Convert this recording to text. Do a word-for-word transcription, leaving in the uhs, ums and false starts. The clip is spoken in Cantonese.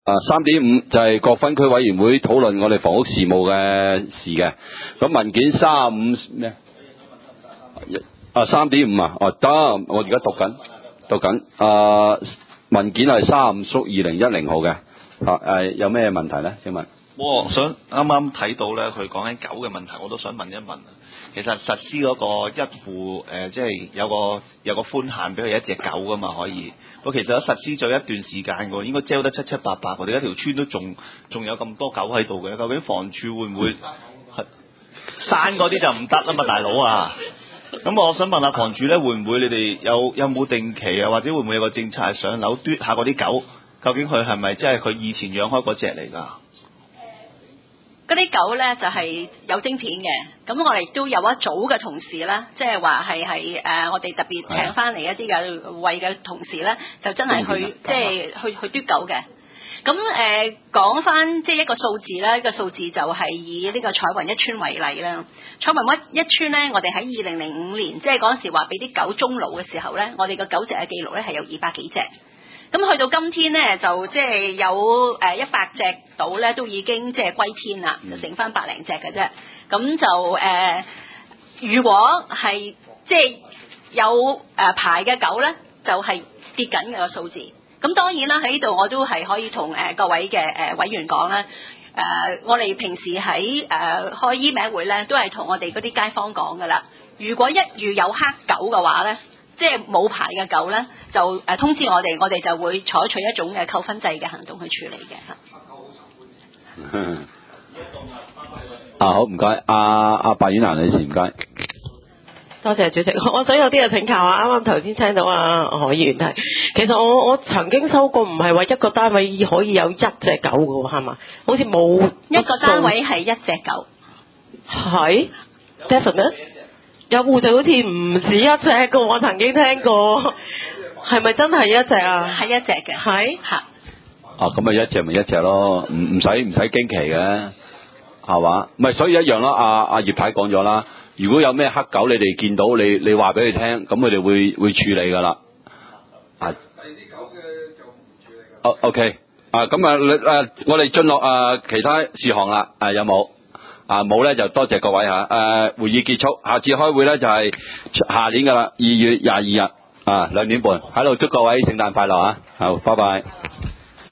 啊，三點五就係各分區委員會討論我哋房屋事務嘅事嘅。咁文件三五咩？啊，三點五啊，哦得，我而家讀緊，讀緊。啊，文件係三五縮二零一零號嘅。啊誒，有咩問題咧？請問？ 我想啱啱睇到咧，佢講緊狗嘅問題，我都想問一問。其實實施嗰個一戶誒，即係有個有個寬限俾佢一隻狗噶嘛，可以。我其實都實施咗一段時間㗎，應該遮得七七八八。我哋一條村都仲仲有咁多狗喺度嘅，究竟房署會唔會係山嗰啲就唔得啦嘛，大佬啊！咁我想問下房署咧，會唔會你哋有有冇定期啊，或者會唔會有個政策係上樓嘟下嗰啲狗？究竟佢係咪即係佢以前養開嗰隻嚟㗎？ 嗰啲狗咧就係、是、有晶片嘅，咁我哋都有一組嘅同事啦，即係話係係誒我哋特別請翻嚟一啲嘅餵嘅同事咧，就真係去即係去去嘟狗嘅。咁誒講翻即係一個數字啦，呢、這個數字就係以呢個彩雲一村為例啦。彩雲一一村咧，我哋喺二零零五年，即係嗰陣時話俾啲狗終老嘅時候咧，我哋個狗隻嘅記錄咧係有二百幾隻。咁去到今天咧，就即係有誒一百隻到咧，都已經即係歸天啦，就剩翻百零隻嘅啫。咁就誒、呃，如果係即係有誒牌嘅狗咧，就係、是、跌緊嘅個數字。咁當然啦，喺呢度我都係可以同誒各位嘅誒委員講啦。誒、呃，我哋平時喺誒、呃、開醫名會咧，都係同我哋嗰啲街坊講噶啦。如果一遇有黑狗嘅話咧，即係冇牌嘅狗咧，就誒、呃、通知我哋，我哋就會採取一種嘅扣分制嘅行動去處理嘅嚇。 啊好，唔該，阿阿白婉蘭女士，唔該。 多謝主席，我想有啲嘢請教啊！啱啱頭先聽到啊何議員提，其實我我曾經收過，唔係話一個單位可以有一隻狗嘅喎，係嘛？好似冇一個單位係一隻狗， 係 definite 有戶就好似唔止一隻嘅，我曾經聽過，係咪真係一隻啊？ 係一隻嘅， 係嚇。 啊，咁咪一隻咪一隻咯，唔唔使唔使驚奇嘅，係嘛？唔係，所以一樣咯。阿阿葉太講咗啦。如果有咩黑狗，你哋見到你你話俾佢聽，咁佢哋會會處理噶啦。啊，第二啲狗嘅就唔處理噶。哦 ，OK，啊咁啊，誒，我哋進落誒其他事項啦。誒有冇？啊冇咧就多謝各位嚇。誒會議結束，下次開會咧就係下年噶啦，二月廿二日啊兩點半，喺度祝各位聖誕快樂啊！好，拜拜。